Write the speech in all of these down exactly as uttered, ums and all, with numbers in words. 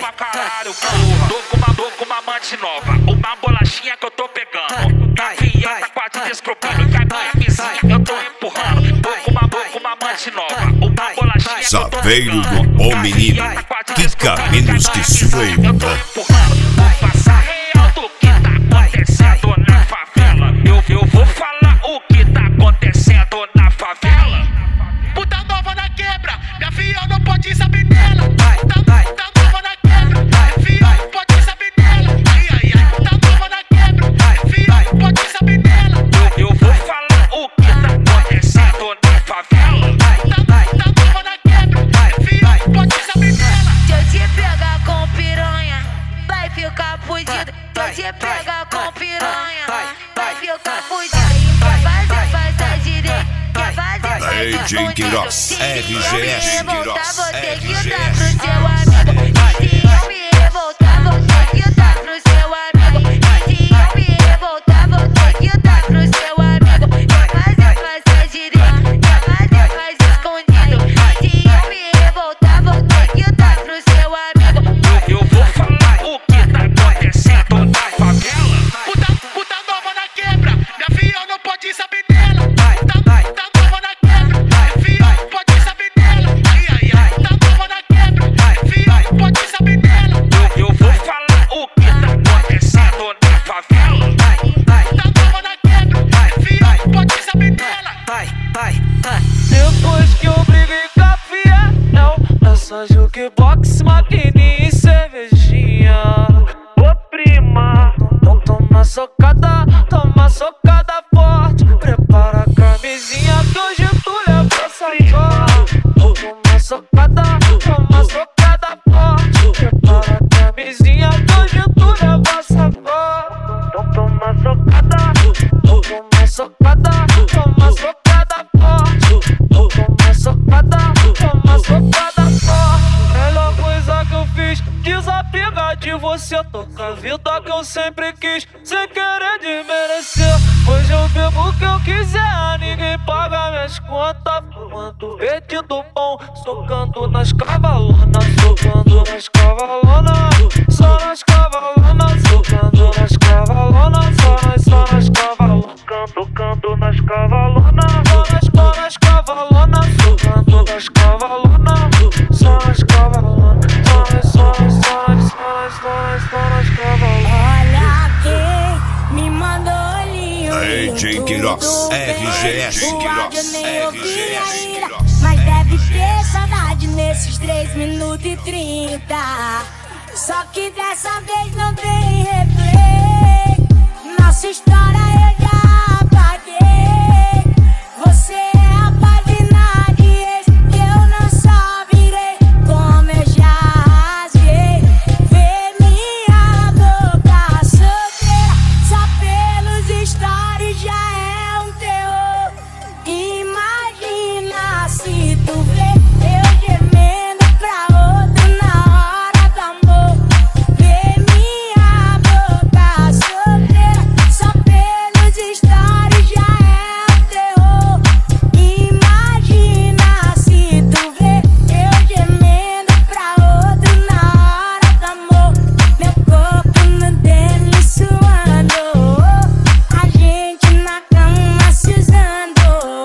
pra caralho, porra. Tô com uma, tô com uma amante nova, uma bolachinha que eu tô pegando. Gavião tá quase descrocando, cai minha vizinha, eu tô empurrando. Tô com uma, tô com uma amante nova, uma bolachinha que eu tô pegando. Saveiro do bom menino, quica menos que sua irmã. Eu tô empurrando, vou passar real do que tá acontecendo na favela. Eu, eu vou falar o que tá acontecendo na favela. Puta nova na quebra, minha fiel não pode saber dela. Puta, puta nova na quebra, minha fiel não pode saber dela. Ai, ai, ai, puta nova na quebra, minha fiel não pode saber dela. Eu, eu vou falar o que tá acontecendo na favela. Puta, puta nova na quebra, minha fiel não pode saber dela. Se eu te pegar com piranha, vai ficar fudido. Se eu te pegar com piranha, vai ficar fudido. Quer fazer, faz a direita. Quer fazer, Aí, faz a Jay Queiroz, escondido. R G S, Se eu me revoltar, Queiroz, vou ter que R G dar S. pro seu amigo. Se eu me revoltar, vou ter que dar pro seu amigo. Se eu me revoltar, vou ter que dar pro seu amigo. Quer fazer, faz a direita. Quer fazer, faz escondido. Se eu me revoltar, vou ter que dar pro seu amigo. Eu, eu vou falar o que tá acontecendo na favela. Puta, puta nova na quebra, minha fiel não pode saber dela. Puta, puta nova na quebra, minha fiel não pode saber dela. Ai, ai, ai, puta nova na quebra, minha fiel não pode saber dela. Eu, eu vou falar o que tá acontecendo na favela. Puta nova na quebra, minha fiel não pode saber dela. Depois que eu briguei com a fiel, é só jukebox, maquininha e cervejinha. Ô prima, então toma socada, toma socada forte. Prepara a camisinha que hoje tu leva sacola. Toma socada, toma socada forte. Prepara a camisinha que hoje tu leva sacola. Então toma socada, toma socada, toma socada forte. Toma socada, toma socada forte. Melhor coisa que eu fiz, desapegar de você. Tocar a vida que eu sempre quis, sem querer desmerecer. Hoje eu bebo o que eu quiser, ninguém paga minhas contas. Fumando verde do bom, socando nas cavalonas. Socando nas cavalonas, só nas cavalonas. Socando nas cavalonas, só nas, só nas cavalonas. Tocando nas cavalonas, só nas, só nas cavalonas. Socando nas cavalonas, só nas cavalonas. Só nas, só nas, só nas, só nas, só nas, só nas cavalonas. Olha quem me mandou lindo. Aí, Jay Queiroz, R G S, O Queiroz, áudio nem R ouvi G S, ainda, Queiroz. mas deve ter saudade nesses três minutos e trinta. Só que dessa vez não tem replay. Nossa história eu já apaguei. Você é a página de ex que eu não só virei, como eu já rasguei. Vê minha boca solteira, só pelos stories já é um terror. Imagina se tu vê eu gemendo pra outro na hora do amor. Vê minha boca solteira, só pelos stories já é um terror. Imagina se tu vê eu gemendo pra outro na hora do amor. Meu corpo no dele suando, a gente na cama se usando.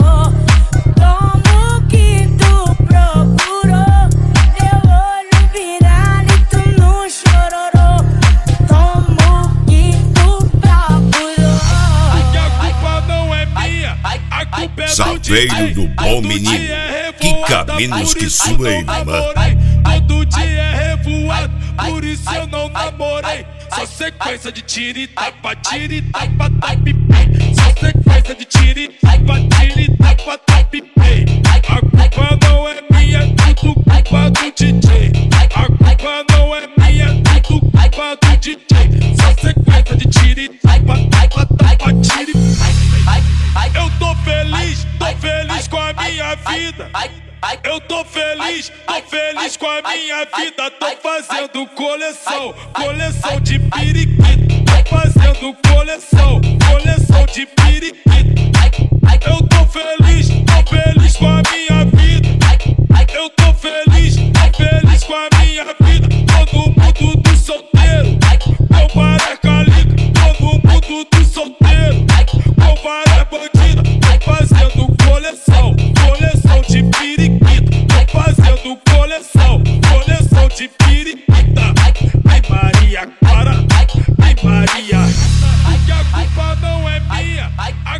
Como que tu procurou, teu olho virado e tu não chororou. Como que tu procurou. Que a culpa não é minha, a culpa é do Saveiro do bom menino, quica menos que sua irmã. Todo dia é revoado, por isso eu não namorei. Só sequência de tiro e tapa, tiro e tapa, tapa e pei. Só sequência de tiro e tapa, tiro e tapa, tapa e pei. A culpa não é minha, tudo culpa do D J. A culpa não é minha, tudo culpa do D J. Só sequência de tiro e tapa, tapa, tapa, tiro e pei. Eu tô feliz, tô feliz com a minha vida. Eu tô feliz, tô feliz com a minha vida. Tô fazendo coleção, coleção de periquito. Tô fazendo coleção, coleção de periquito. Eu tô feliz, tô feliz com a minha vida. Eu tô feliz, tô feliz com a minha vida. Todo mundo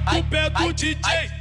do pé do D J.